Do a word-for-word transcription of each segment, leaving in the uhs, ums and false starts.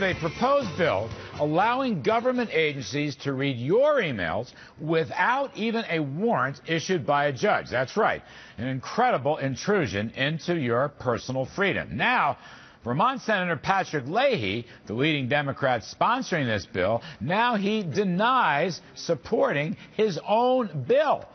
a proposed bill allowing government agencies to read your emails without even a warrant issued by a judge. That's right, an incredible intrusion into your personal freedom. Now, Vermont Senator Patrick Leahy, the leading Democrat sponsoring this bill, now he denies supporting his own bill.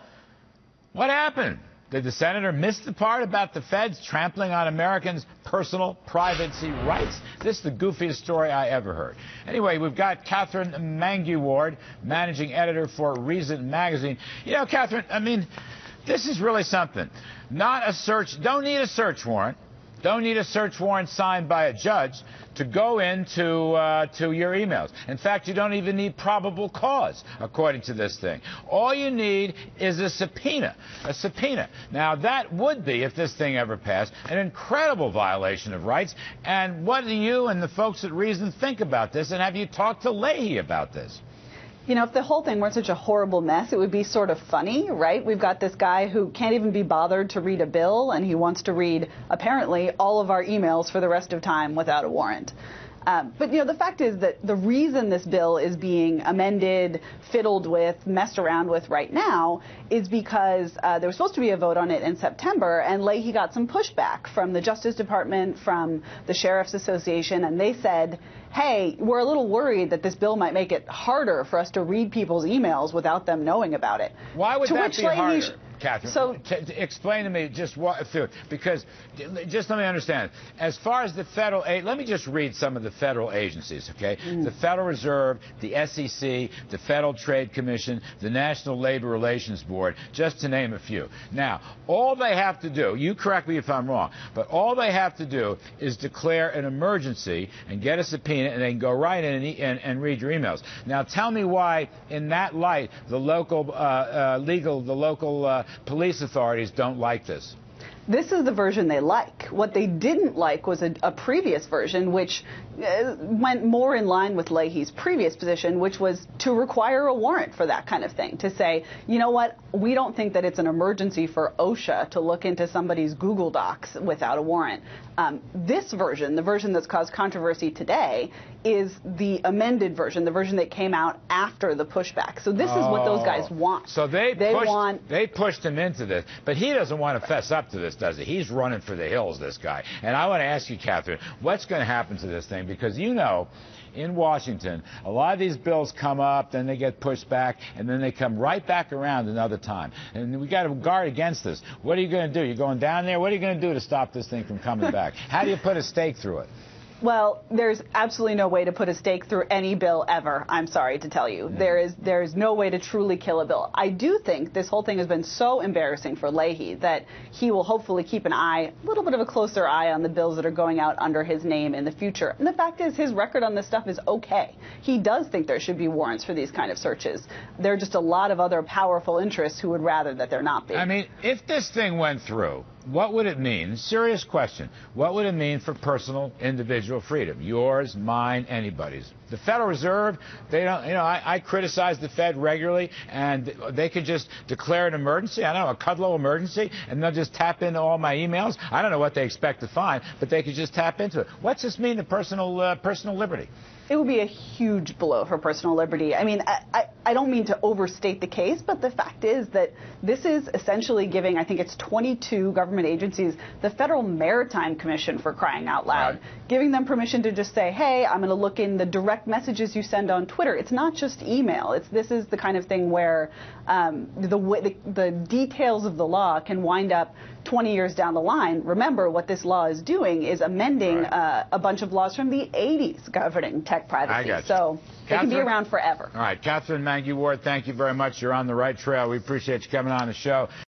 What happened? Did the senator miss the part about the feds trampling on Americans' personal privacy rights? This is the goofiest story I ever heard. Anyway, we've got Catherine Mangu-Ward, managing editor for Reason Magazine. You know, Catherine, I mean, this is really something. Not a search, don't need a search warrant. Don't need a search warrant signed by a judge to go into uh, to your emails. In fact, you don't even need probable cause, according to this thing. All you need is a subpoena, a subpoena. Now, that would be, if this thing ever passed, an incredible violation of rights. And what do you and the folks at Reason think about this? And have you talked to Leahy about this? You know, if the whole thing weren't such a horrible mess, it would be sort of funny, right? We've got this guy who can't even be bothered to read a bill, and he wants to read, apparently, all of our emails for the rest of time without a warrant. Um, but, you know, the fact is that the reason this bill is being amended, fiddled with, messed around with right now is because uh, there was supposed to be a vote on it in September, and Leahy got some pushback from the Justice Department, from the Sheriff's Association, and they said, hey, we're a little worried that this bill might make it harder for us to read people's emails without them knowing about it. Why would to that which be Leahy harder? Catherine, so, t t explain to me just what, because just let me understand. As far as the federal aid, let me just read some of the federal agencies, okay? Mm. The Federal Reserve, the S E C, the Federal Trade Commission, the National Labor Relations Board, just to name a few. Now, all they have to do, you correct me if I'm wrong, but all they have to do is declare an emergency and get a subpoena, and they can go right in and, e and, and read your emails. Now, tell me why, in that light, the local uh, uh, legal, the local uh, police authorities don't like this. This is the version they like. What they didn't like was a, a previous version, which uh, went more in line with Leahy's previous position, which was to require a warrant for that kind of thing. To say, you know what, we don't think that it's an emergency for OSHA to look into somebody's Google Docs without a warrant. Um, this version, the version that's caused controversy today, is the amended version, the version that came out after the pushback. So this oh, is what those guys want. So they, they pushed, want they pushed him into this, but he doesn't want to fess up to this, does he? He's running for the hills, this guy. And I want to ask you, Catherine, what's going to happen to this thing? Because you know, in Washington, a lot of these bills come up, then they get pushed back, and then they come right back around another time. And we got to guard against this. What are you going to do? You're going down there? What are you going to do to stop this thing from coming back? How do you put a stake through it? Well, there's absolutely no way to put a stake through any bill ever, I'm sorry to tell you. Yeah. There is there is no way to truly kill a bill. I do think this whole thing has been so embarrassing for Leahy that he will hopefully keep an eye, a little bit of a closer eye on the bills that are going out under his name in the future. And the fact is, his record on this stuff is okay. He does think there should be warrants for these kind of searches. There are just a lot of other powerful interests who would rather that there not be. I mean, if this thing went through, what would it mean? Serious question. What would it mean for personal, individual freedom? Yours, mine, anybody's. The Federal Reserve, they don't, you know, I, I criticize the Fed regularly, and they could just declare an emergency, I don't know, a Kudlow emergency, and they'll just tap into all my emails. I don't know what they expect to find, but they could just tap into it. What's this mean to personal, uh, personal liberty? It would be a huge blow for personal liberty. I mean, I, I, I don't mean to overstate the case, but the fact is that this is essentially giving, I think it's twenty-two government agencies, the Federal Maritime Commission, for crying out loud, right, giving them permission to just say, hey, I'm going to look in the direct messages you send on Twitter. It's not just email. It's This is the kind of thing where um, the, the, the details of the law can wind up twenty years down the line. Remember, what this law is doing is amending right. uh, a bunch of laws from the eighties governing tech privacy. So Catherine, it can be around forever. All right, Catherine Mangu-Ward, thank you very much. You're on the right trail. We appreciate you coming on the show.